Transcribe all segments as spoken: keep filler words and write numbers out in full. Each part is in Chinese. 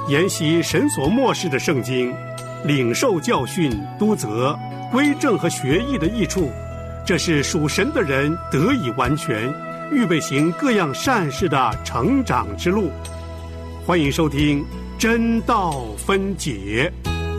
研习神所默示的圣经，领受教训、督责、归正和学艺的益处，这是属神的人得以完全，预备行各样善事的成长之路。欢迎收听真道分解。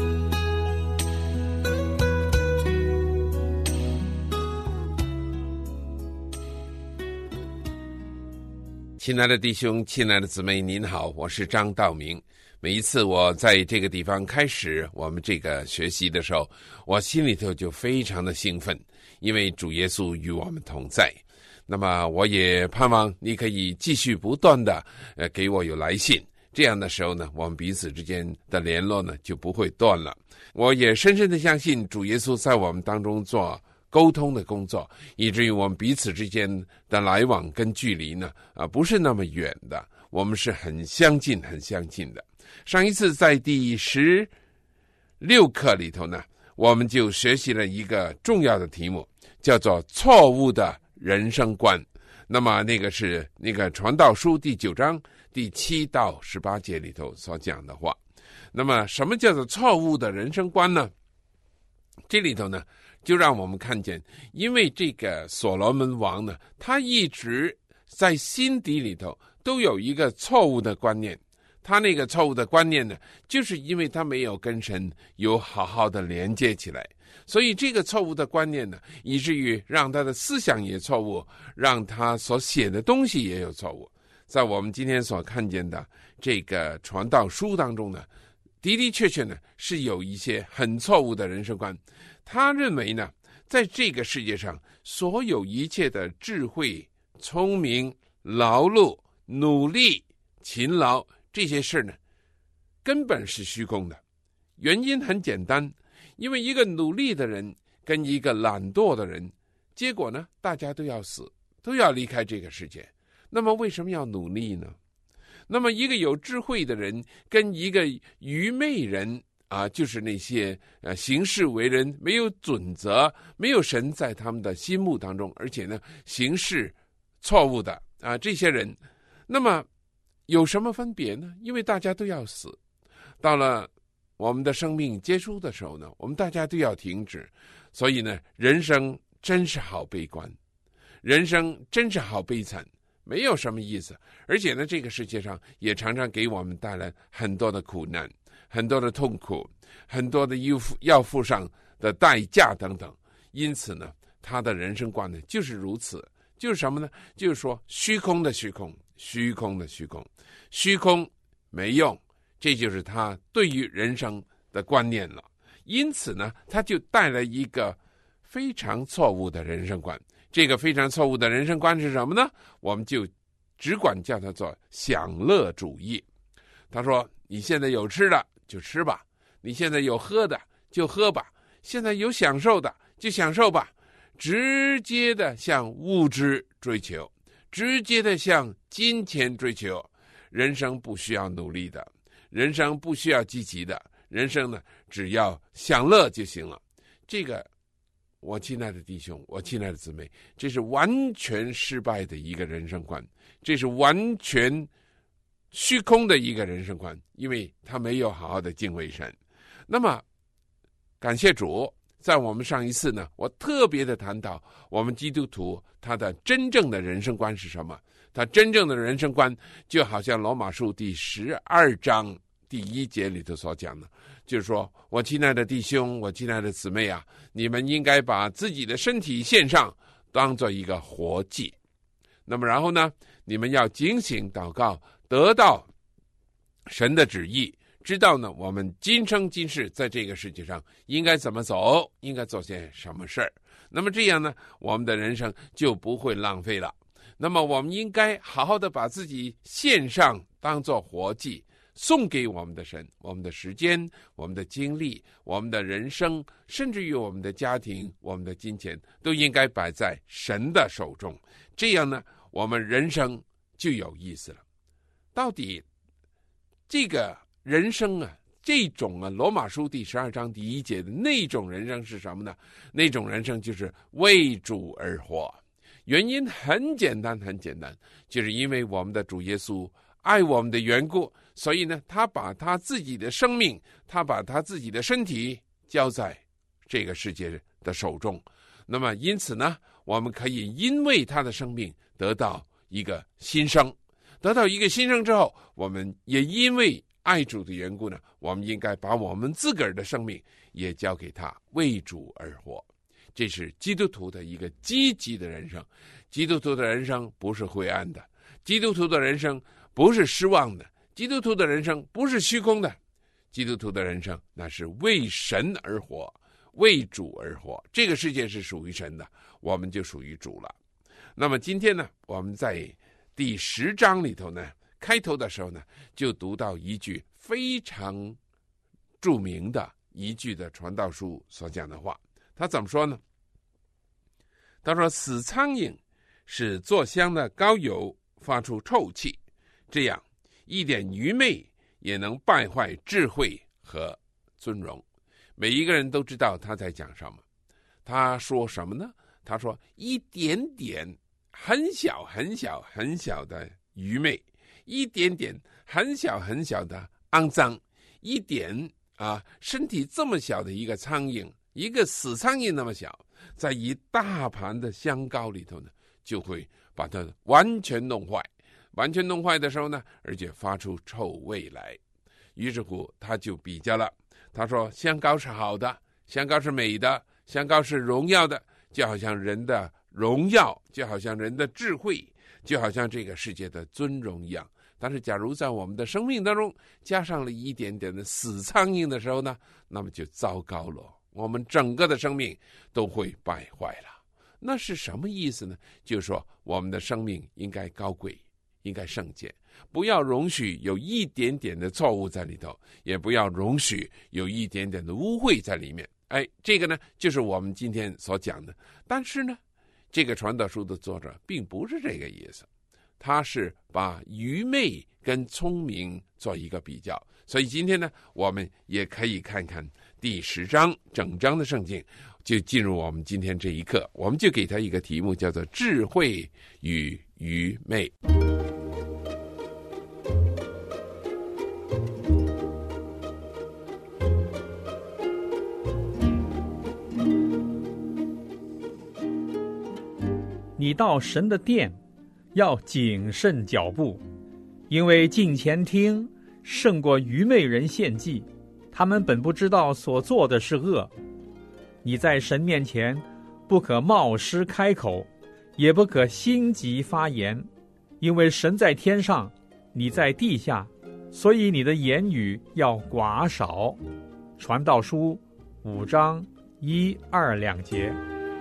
亲爱的弟兄，亲爱的姊妹，您好，我是张道明。每一次我在这个地方开始我们这个学习的时候，我心里头就非常的兴奋，因为主耶稣与我们同在。那么我也盼望你可以继续不断的呃给我有来信，这样的时候呢，我们彼此之间的联络呢就不会断了。我也深深的相信主耶稣在我们当中做沟通的工作，以至于我们彼此之间的来往跟距离呢，啊，不是那么远的，我们是很相近很相近的。上一次在第十六课里头呢，我们就学习了一个重要的题目，叫做错误的人生观。那么那个是那个传道书第九章第七到十八节里头所讲的话。那么什么叫做错误的人生观呢？这里头呢就让我们看见，因为这个所罗门王呢，他一直在心底里头都有一个错误的观念。他那个错误的观念呢，就是因为他没有跟神有好好的连接起来，所以这个错误的观念呢，以至于让他的思想也错误，让他所写的东西也有错误。在我们今天所看见的这个传道书当中呢，的的确确呢是有一些很错误的人生观。他认为呢，在这个世界上所有一切的智慧、聪明、劳碌、努力、勤劳这些事呢，根本是虚空的。原因很简单，因为一个努力的人跟一个懒惰的人，结果呢，大家都要死，都要离开这个世界。那么为什么要努力呢？那么一个有智慧的人跟一个愚昧人啊，就是那些呃行事为人没有准则，没有神在他们的心目当中，而且呢行事错误的啊这些人，那么有什么分别呢？因为大家都要死，到了我们的生命结束的时候呢，我们大家都要停止。所以呢，人生真是好悲观，人生真是好悲惨，没有什么意思。而且呢，这个世界上也常常给我们带来很多的苦难，很多的痛苦，很多的要付要付上的代价等等。因此呢，他的人生观呢就是如此，就是什么呢？就是说虚空的虚空，虚空的虚空，虚空没用，这就是他对于人生的观念了。因此呢，他就带来一个非常错误的人生观。这个非常错误的人生观是什么呢？我们就只管叫它做享乐主义。他说，你现在有吃的就吃吧，你现在有喝的就喝吧，现在有享受的就享受吧，直接的向物质追求，直接的向金钱追求。人生不需要努力的，人生不需要积极的，人生呢只要享乐就行了。这个我亲爱的弟兄，我亲爱的姊妹，这是完全失败的一个人生观，这是完全虚空的一个人生观，因为他没有好好的敬畏神。那么感谢主，在我们上一次呢，我特别的谈到我们基督徒他的真正的人生观是什么。他真正的人生观就好像罗马书第十二章第一节里头所讲的，就是说，我亲爱的弟兄，我亲爱的姊妹啊，你们应该把自己的身体献上，当做一个活祭。那么然后呢，你们要警醒祷告，得到神的旨意，知道呢我们今生今世在这个世界上应该怎么走，应该做些什么事儿。那么这样呢，我们的人生就不会浪费了。那么我们应该好好的把自己献上，当作活祭，送给我们的神，我们的时间，我们的精力，我们的人生，甚至于我们的家庭，我们的金钱，都应该摆在神的手中。这样呢，我们人生就有意思了。到底这个人生啊，这种啊，罗马书第十二章第一节的那种人生是什么呢？那种人生就是为主而活。原因很简单很简单，就是因为我们的主耶稣爱我们的缘故，所以呢，他把他自己的生命，他把他自己的身体交在这个世界的手中。那么因此呢，我们可以因为他的生命得到一个新生，得到一个新生之后，我们也因为爱主的缘故呢，我们应该把我们自个儿的生命也交给他，为主而活。这是基督徒的一个积极的人生。基督徒的人生不是灰暗的，基督徒的人生不是失望的，基督徒的人生不是虚空的，基督徒的人生那是为神而活，为主而活。这个世界是属于神的，我们就属于主了。那么今天呢，我们在第十章里头呢，开头的时候呢，就读到一句非常著名的一句的传道书所讲的话。他怎么说呢？他说，死苍蝇使做香的膏油发出臭气，这样一点愚昧也能败坏智慧和尊荣。每一个人都知道他在讲什么。他说什么呢？他说一点点很小很小很小的愚昧，一点点很小很小的肮脏，一点啊身体这么小的一个苍蝇，一个死苍蝇那么小，在一大盘的香膏里头呢，就会把它完全弄坏。完全弄坏的时候呢，而且发出臭味来。于是乎他就比较了，他说香膏是好的，香膏是美的，香膏是荣耀的，就好像人的荣耀，就好像人的智慧，就好像这个世界的尊荣一样。但是假如在我们的生命当中加上了一点点的死苍蝇的时候呢，那么就糟糕了，我们整个的生命都会败坏了。那是什么意思呢？就是说我们的生命应该高贵，应该圣洁，不要容许有一点点的错误在里头，也不要容许有一点点的污秽在里面。哎，这个呢就是我们今天所讲的。但是呢，这个传道书的作者并不是这个意思，他是把愚昧跟聪明做一个比较。所以今天呢，我们也可以看看第十章整章的圣经，就进入我们今天这一课，我们就给他一个题目，叫做智慧与愚昧。 你到神的殿要谨慎脚步，因为近前听胜过愚昧人献祭，他们本不知道所做的是恶。你在神面前不可冒失开口，也不可心急发言，因为神在天上，你在地下，所以你的言语要寡少。传道书五章一二两节。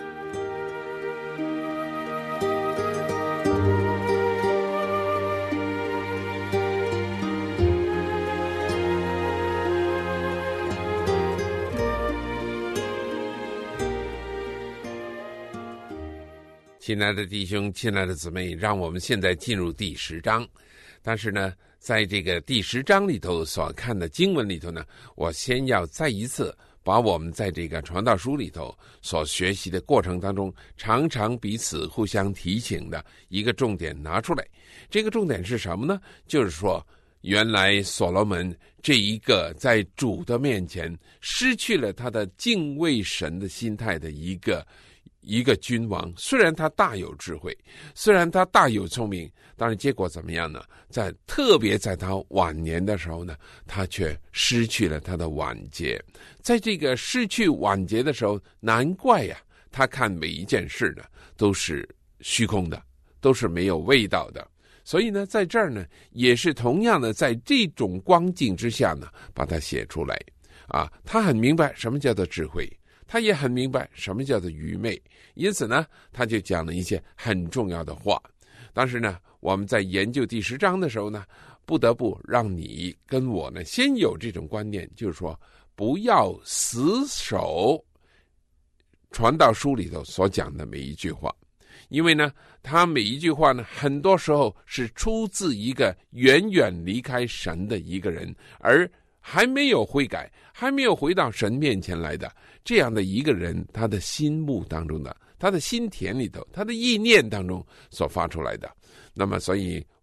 亲爱的弟兄，亲爱的姊妹，让我们现在进入第十章。但是呢，在这个第十章里头所看的经文里头呢，我先要再一次把我们在这个传道书里头所学习的过程当中，常常彼此互相提醒的一个重点拿出来。这个重点是什么呢？就是说，原来所罗门这一个在主的面前失去了他的敬畏神的心态的一个一个君王，虽然他大有智慧，虽然他大有聪明，但是结果怎么样呢？在特别在他晚年的时候呢，他却失去了他的晚节。在这个失去晚节的时候，难怪呀、啊，他看每一件事呢都是虚空的，都是没有味道的。所以呢，在这儿呢，也是同样的，在这种光景之下呢，把它写出来啊。他很明白什么叫做智慧，他也很明白什么叫做愚昧，因此呢，他就讲了一些很重要的话。但是呢，我们在研究第十章的时候呢，不得不让你跟我呢先有这种观念，就是说不要死守传道书里头所讲的每一句话，因为呢，他每一句话呢，很多时候是出自一个远远离开神的一个人，而还没有悔改，还没有回到神面前来的这样的一个人，他的心目当中的，他的心田里头，他的意念当中所发出来的。那么所以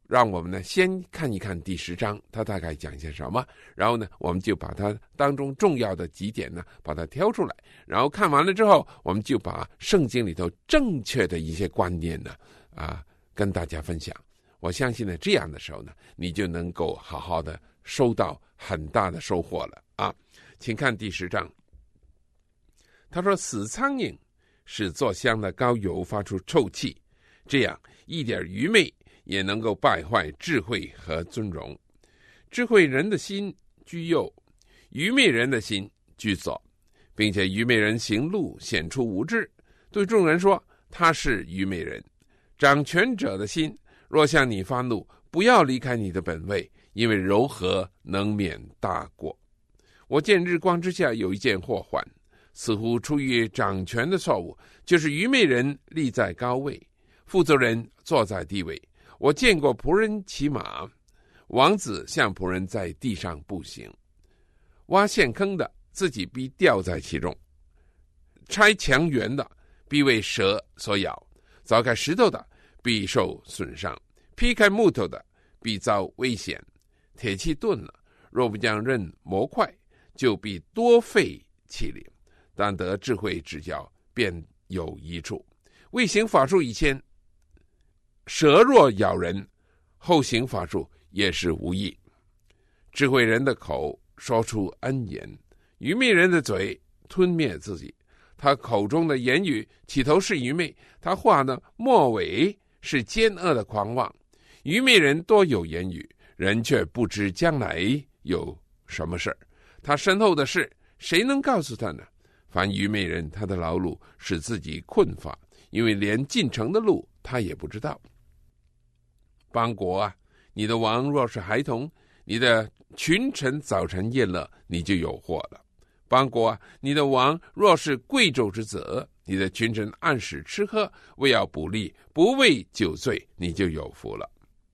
让我们呢先看一看第十章，它大概讲些什么，然后呢，我们就把它当中重要的几点呢，把它挑出来，然后看完了之后，我们就把圣经里头正确的一些观念呢，啊，跟大家分享。我相信呢，这样的时候呢，你就能够好好的收到很大的收获了啊！请看第十章，他说：“死苍蝇使做香的膏油发出臭气，这样一点愚昧也能够败坏智慧和尊荣。智慧人的心居右，愚昧人的心居左，并且愚昧人行路显出无知，对众人说他是愚昧人。掌权者的心若向你发怒，不要离开你的本位，因为柔和能免大过。我见日光之下有一件祸患，似乎出于掌权的错误，就是愚昧人立在高位，负责人坐在地位。我见过仆人骑马，王子向仆人在地上步行。挖陷坑的自己必掉在其中，拆墙垣的必为蛇所咬，凿开石头的必受损伤，劈开木头的必遭危险。铁器钝了，若不将刃磨快，就必多费气力。但得智慧指教，便有益处。未行法术以前，蛇若咬人，后行法术也是无益。智慧人的口说出恩言，愚昧人的嘴吞灭自己。他口中的言语起头是愚昧，他话的末尾是奸恶的狂妄。愚昧人多有言语，人却不知将来有什么事。他身后的事谁能告诉他呢？凡愚昧人，他的劳碌使自己困乏，因为连进城的路他也不知道。邦国啊，你的王若是孩童，你的群臣早晨宴乐，你就有祸了。邦国啊，你的王若是贵胄之子，你的群臣按时吃喝，为要补力，不为酒醉，你就有福了。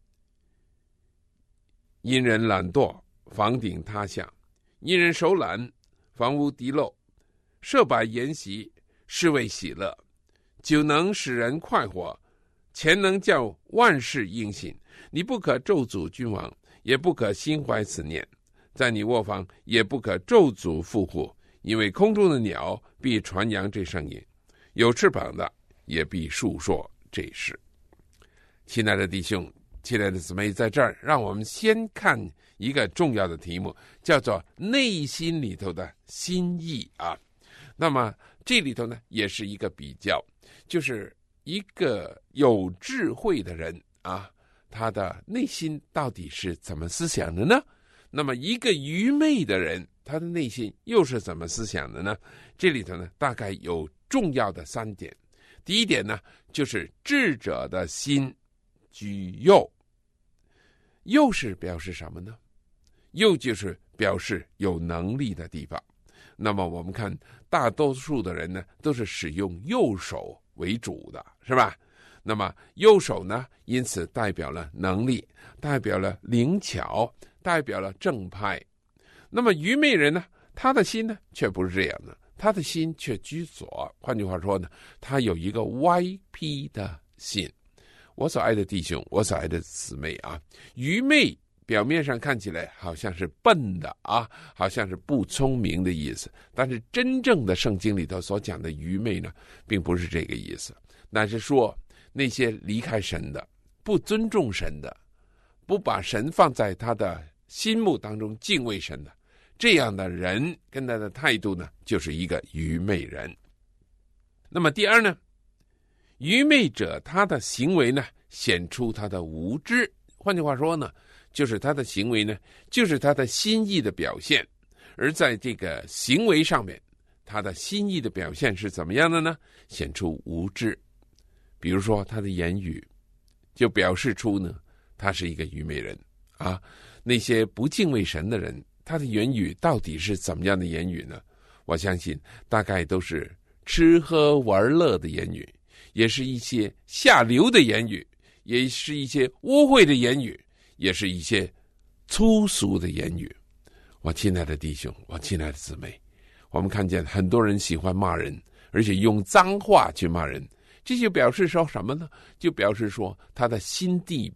因人懒惰，房顶塌下；因人手懒，房屋滴漏。设摆筵席，是为喜乐；酒能使人快活，钱能叫万事应行。你不可咒诅君王，也不可心怀此念；在你卧房，也不可咒诅富户，因为空中的鸟必传扬这声音，有翅膀的也必述说这事。亲爱的弟兄，亲爱的姊妹，在这儿让我们先看一个重要的题目，叫做内心里头的心意啊。那么这里头呢，也是一个比较，就是一个有智慧的人啊，他的内心到底是怎么思想的呢？那么一个愚昧的人，他的内心又是怎么思想的呢？这里头呢，大概有重要的三点。第一点呢，就是智者的心居右。右是表示什么呢？右就是表示有能力的地方。那么我们看大多数的人呢，都是使用右手为主的，是吧？那么右手呢，因此代表了能力，代表了灵巧，代表了正派。那么愚昧人呢，他的心呢却不是这样的，他的心却居左。换句话说呢，他有一个歪僻的心。我所爱的弟兄，我所爱的姊妹啊，愚昧表面上看起来好像是笨的啊，好像是不聪明的意思，但是真正的圣经里头所讲的愚昧呢，并不是这个意思，那是说那些离开神的，不尊重神的，不把神放在他的心目当中敬畏神的，这样的人跟他的态度呢，就是一个愚昧人。那么第二呢，愚昧者他的行为呢，显出他的无知。换句话说呢，就是他的行为呢，就是他的心意的表现。而在这个行为上面，他的心意的表现是怎么样的呢？显出无知。比如说他的言语就表示出呢，他是一个愚昧人啊。那些不敬畏神的人，他的言语到底是怎么样的言语呢？我相信大概都是吃喝玩乐的言语，也是一些下流的言语，也是一些污秽的言语，也是一些粗俗的言语。我亲爱的弟兄，我亲爱的姊妹，我们看见很多人喜欢骂人，而且用脏话去骂人，这就表示说什么呢？就表示说他的心地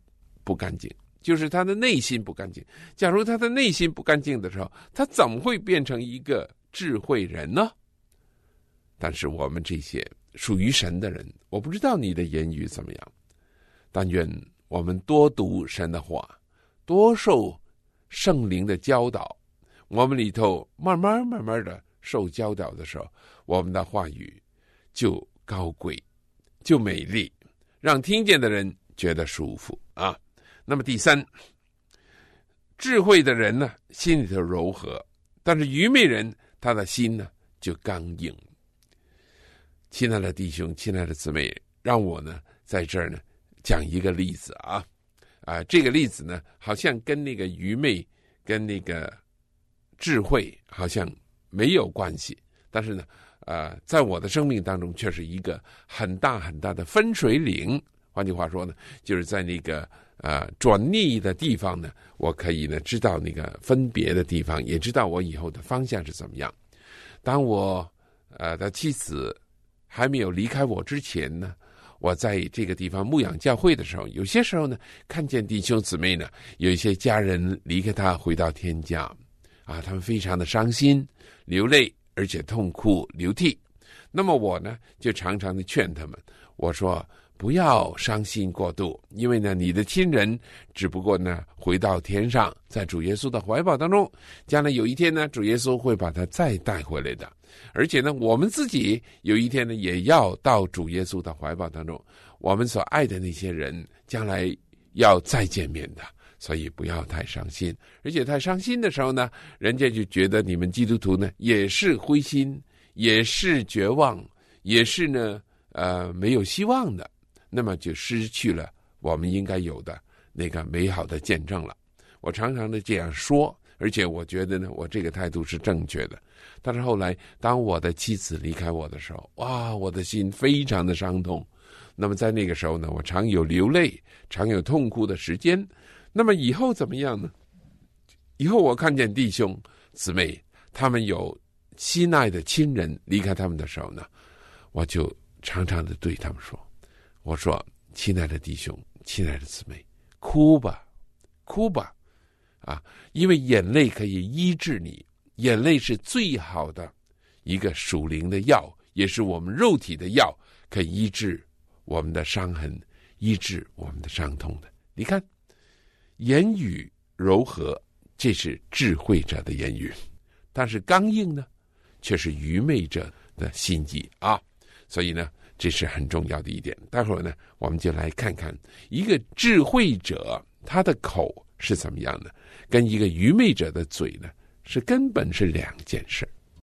不干净，就是他的内心不干净。假如他的内心不干净的时候，他怎么会变成一个智慧人呢？但是我们这些属于神的人，我不知道你的言语怎么样，但愿我们多读神的话，多受圣灵的教导，我们里头慢慢慢慢的受教导的时候，我们的话语就高贵，就美丽，让听见的人觉得舒服啊。那么第三，智慧的人呢，心里头柔和，但是愚昧人他的心呢就刚硬。亲爱的弟兄，亲爱的姊妹，让我呢在这儿呢讲一个例子啊啊，这个例子呢好像跟那个愚昧跟那个智慧好像没有关系，但是呢呃，在我的生命当中却是一个很大很大的分水岭。换句话说呢，就是在那个呃转逆的地方呢，我可以呢知道那个分别的地方，也知道我以后的方向是怎么样。当我呃的妻子还没有离开我之前呢，我在这个地方牧养教会的时候，有些时候呢看见弟兄姊妹呢有一些家人离开他回到天家啊，他们非常的伤心流泪，而且痛哭流涕。那么我呢就常常的劝他们，我说不要伤心过度，因为呢你的亲人只不过呢回到天上，在主耶稣的怀抱当中，将来有一天呢主耶稣会把他再带回来的。而且呢我们自己有一天呢也要到主耶稣的怀抱当中，我们所爱的那些人将来要再见面的，所以不要太伤心。而且太伤心的时候呢，人家就觉得你们基督徒呢也是灰心，也是绝望，也是呢呃没有希望的，那么就失去了我们应该有的那个美好的见证了。我常常的这样说，而且我觉得呢我这个态度是正确的。但是后来当我的妻子离开我的时候，哇，我的心非常的伤痛。那么在那个时候呢，我常有流泪，常有痛哭的时间。那么以后怎么样呢？以后我看见弟兄姊妹他们有心爱的亲人离开他们的时候呢，我就常常的对他们说，我说亲爱的弟兄，亲爱的姊妹，哭吧哭吧啊，因为眼泪可以医治你，眼泪是最好的一个属灵的药，也是我们肉体的药，可以医治我们的伤痕，医治我们的伤痛的。你看，言语柔和，这是智慧者的言语，但是刚硬呢，却是愚昧者的心意啊。所以呢，这是很重要的一点。待会儿呢，我们就来看看一个智慧者他的口是怎么样的，跟一个愚昧者的嘴呢，是根本是两件事。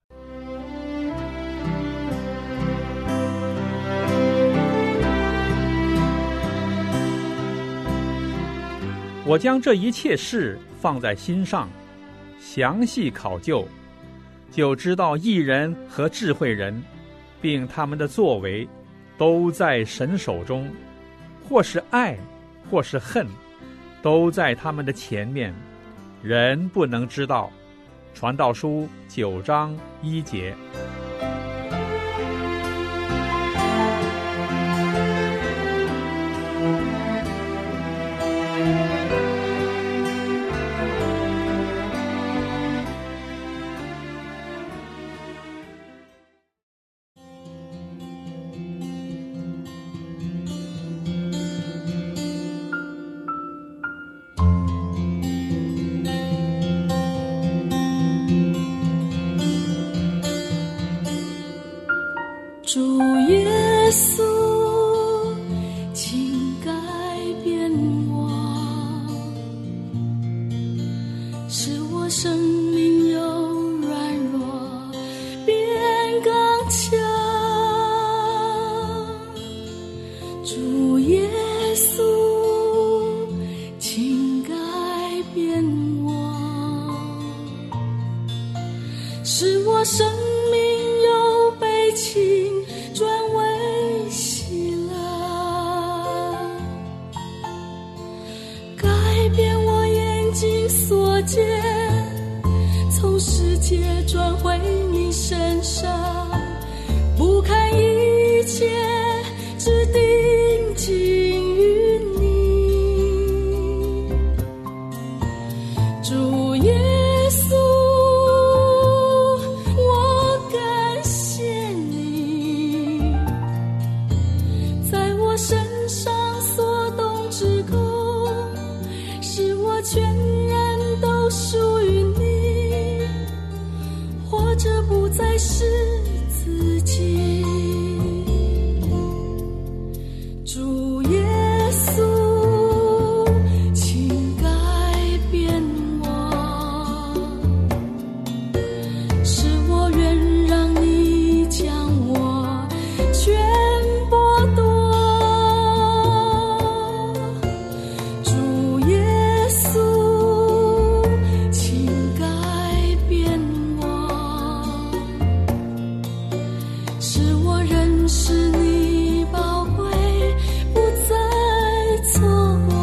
我将这一切事放在心上，详细考究，就知道义人和智慧人，并他们的作为，都在神手中，或是爱，或是恨，都在他们的前面，人不能知道。传道书九章一节。 主耶稣，请改变我，使我生命由软弱变刚强。主耶稣，请改变我，使我生命由悲情转为喜乐，改变我眼睛所见，从世界转回你身上，不看一切，只定睛于你。 都属于你，活着不再是自己。主耶稣，请改变我，使我愿让你将我全剥夺。主耶稣，请改变我，使我认识你宝贵，不再错过。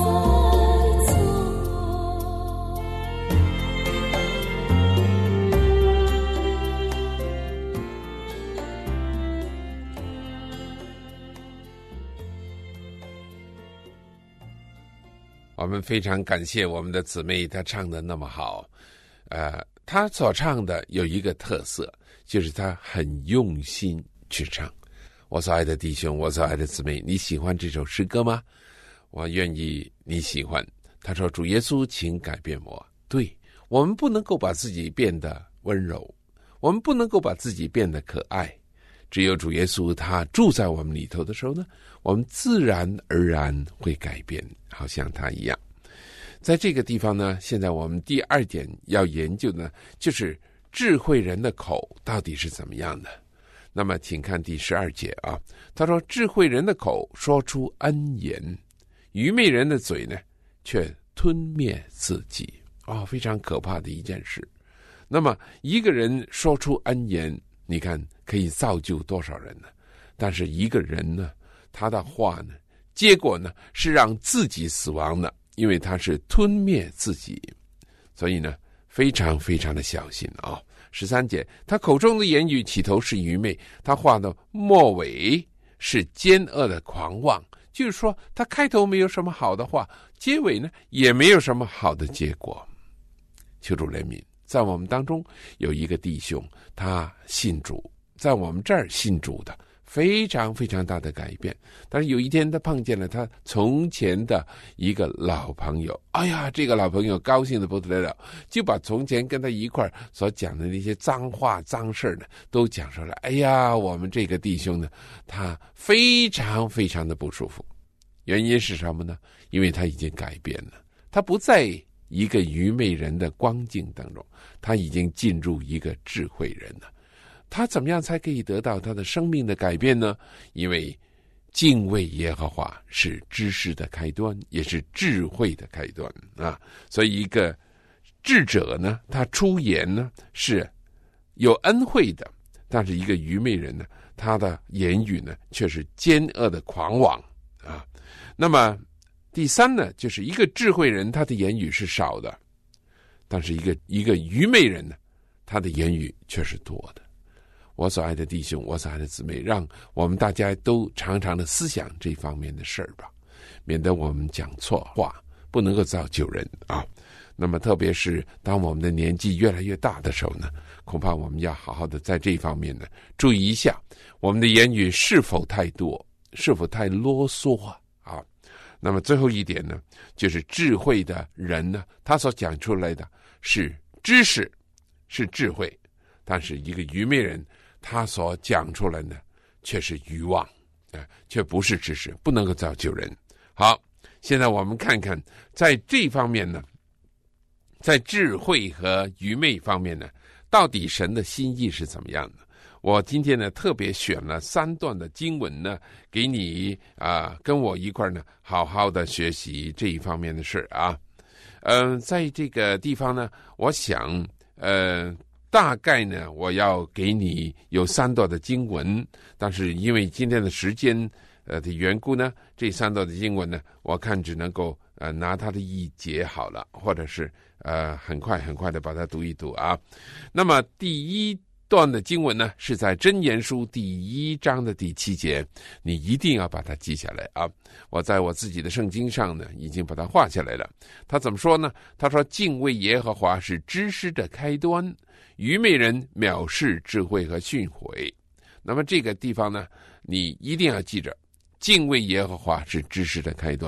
我们非常感谢我们的姊妹，她唱得那么好。呃，她所唱的有一个特色，就是她很用心去唱。我所爱的弟兄，我所爱的姊妹，你喜欢这首诗歌吗？我愿意你喜欢。他说，主耶稣，请改变我。对，我们不能够把自己变得温柔，我们不能够把自己变得可爱，只有主耶稣他住在我们里头的时候呢，我们自然而然会改变，好像他一样。在这个地方呢，现在我们第二点要研究呢，就是智慧人的口到底是怎么样的。那么请看第十二节啊，他说，智慧人的口说出恩言，愚昧人的嘴呢却吞灭自己。哦，非常可怕的一件事。那么一个人说出恩言，你看可以造就多少人呢？但是一个人呢，他的话呢，结果呢是让自己死亡的，因为他是吞灭自己。所以呢，非常非常的小心啊、哦。十三节，他口中的言语起头是愚昧，他话的末尾是奸恶的狂妄。就是说，他开头没有什么好的话，结尾呢也没有什么好的结果。求主怜悯，在我们当中有一个弟兄，他信主，在我们这儿信主的非常非常大的改变。但是有一天他碰见了他从前的一个老朋友，哎呀，这个老朋友高兴的不得了，就把从前跟他一块所讲的那些脏话脏事呢都讲出来。哎呀，我们这个弟兄呢，他非常非常的不舒服。原因是什么呢？因为他已经改变了，他不在一个愚昧人的光景当中，他已经进入一个智慧人了。他怎么样才可以得到他的生命的改变呢？因为敬畏耶和华是知识的开端，也是智慧的开端啊。所以一个智者呢，他出言呢是有恩惠的，但是一个愚昧人呢，他的言语呢却是奸恶的狂妄啊。那么第三呢，就是一个智慧人，他的言语是少的，但是一个一个愚昧人呢，他的言语却是多的。我所爱的弟兄，我所爱的姊妹，让我们大家都常常的思想这方面的事儿吧，免得我们讲错话，不能够造就人啊。那么特别是当我们的年纪越来越大的时候呢，恐怕我们要好好的在这方面呢注意一下，我们的言语是否太多，是否太啰嗦啊。啊，那么最后一点呢，就是智慧的人呢，他所讲出来的是知识，是智慧，但是一个愚昧人，他所讲出来呢，却是愚妄，啊、呃，却不是知识，不能够造就人。好，现在我们看看，在这方面呢，在智慧和愚昧方面呢，到底神的心意是怎么样的？我今天呢特别选了三段的经文呢，给你啊、呃、跟我一块呢好好的学习这一方面的事啊。嗯、呃，在这个地方呢，我想呃大概呢我要给你有三段的经文，但是因为今天的时间呃的缘故呢，这三段的经文呢，我看只能够呃拿它的一节好了，或者是呃很快很快的把它读一读啊。那么第一段的经文呢，是在箴言书第一章的第七节，你一定要把它记下来啊！我在我自己的圣经上呢，已经把它画下来了。他怎么说呢？他说：“敬畏耶和华是知识的开端，愚昧人藐视智慧和训诲。”那么这个地方呢，你一定要记着，敬畏耶和华是知识的开端，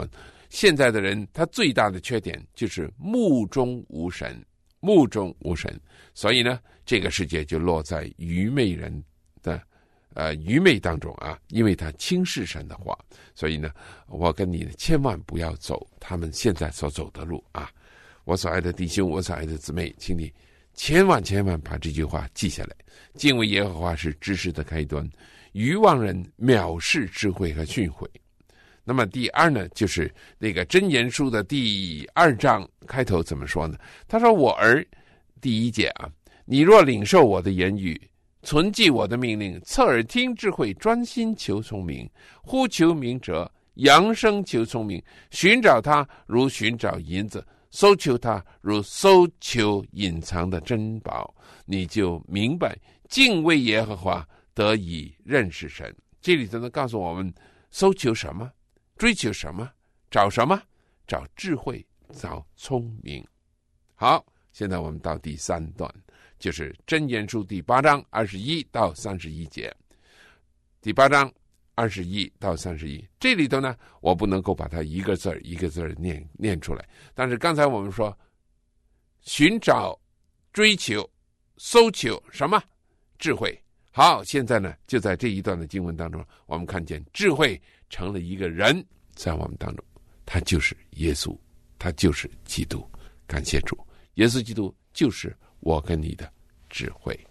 现在的人他最大的缺点就是目中无神，目中无神，所以呢，这个世界就落在愚昧人的呃愚昧当中啊，因为他轻视神的话，所以呢，我跟你千万不要走他们现在所走的路啊！我所爱的弟兄，我所爱的姊妹，请你千万千万把这句话记下来。敬畏耶和华是知识的开端，愚妄人藐视智慧和训诲。那么第二呢，就是那个箴言书的第二章开头怎么说呢？他说：“我儿，第一节啊，你若领受我的言语，存记我的命令，侧耳听智慧，专心求聪明，呼求明哲，扬声求聪明，寻找他如寻找银子，搜求他如搜求隐藏的珍宝，你就明白敬畏耶和华，得以认识神。”这里头呢，告诉我们搜求什么，追求什么，找什么，找智慧，找聪明。好，现在我们到第三段，就是箴言书第八章二十一到三十一节。第八章二十一到三十一，这里头呢，我不能够把它一个字儿一个字儿念念出来。但是刚才我们说，寻找、追求、搜求什么？智慧。好，现在呢，就在这一段的经文当中，我们看见智慧成了一个人在我们当中，他就是耶稣，他就是基督。感谢主，耶稣基督就是我跟你的智慧。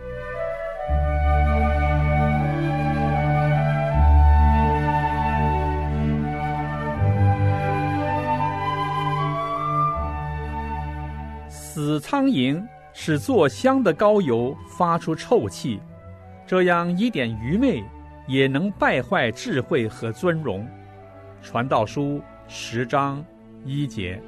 死苍蝇使做香的膏油发出臭气，这样一点愚昧也能败坏智慧和尊荣。传道书十章一节。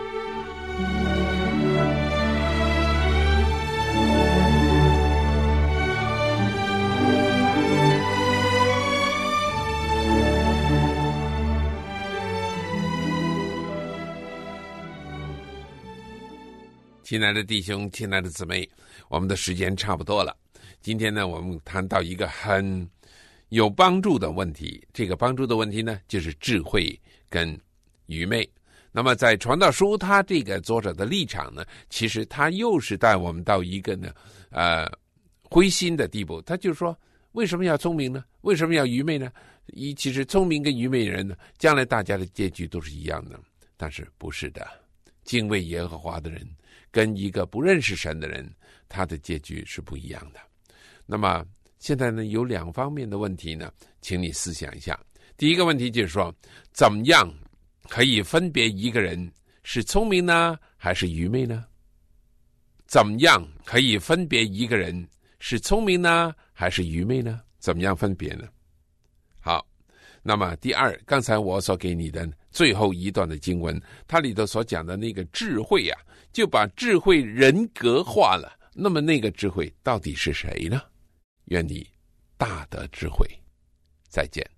亲爱的弟兄，亲爱的姊妹，我们的时间差不多了。今天呢，我们谈到一个很有帮助的问题，这个帮助的问题呢，就是智慧跟愚昧。那么在传道书，他这个作者的立场呢，其实他又是带我们到一个呢呃灰心的地步。他就说，为什么要聪明呢？为什么要愚昧呢？一其实聪明跟愚昧人呢，将来大家的结局都是一样的。但是不是的，敬畏耶和华的人跟一个不认识神的人，他的结局是不一样的。那么现在呢，有两方面的问题呢，请你思想一下。第一个问题就是说，怎么样可以分别一个人是聪明呢，还是愚昧呢？怎么样可以分别一个人是聪明呢，还是愚昧呢？怎么样分别呢？好，那么第二，刚才我所给你的最后一段的经文，它里头所讲的那个智慧啊，就把智慧人格化了。那么那个智慧到底是谁呢？愿你大得智慧。再见。